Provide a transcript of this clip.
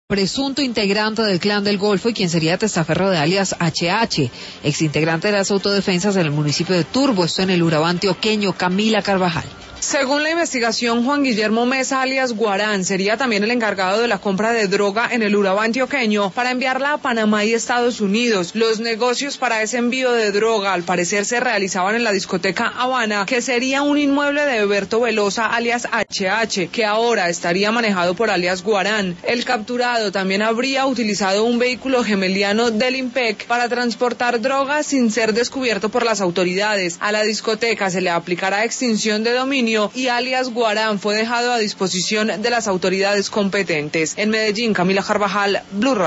Presunto integrante del Clan del Golfo y quien sería testaferro de alias HH, exintegrante de las autodefensas en el municipio de Turbo, esto en el Urabá antioqueño. Camila Carvajal. Según la investigación, Juan Guillermo Mesa, alias Guarán, sería también el encargado de la compra de droga en el Urabá antioqueño para enviarla a Panamá y Estados Unidos. Los negocios para ese envío de droga, al parecer, se realizaban en la discoteca Habana, que sería un inmueble de Berto Velosa, alias HH, que ahora estaría manejado por alias Guarán. El capturado también habría utilizado un vehículo gemeliano del IMPEC para transportar drogas sin ser descubierto por las autoridades. A la discoteca se le aplicará extinción de dominio y alias Guarán fue dejado a disposición de las autoridades competentes. En Medellín, Camila Carvajal, Blue Radio.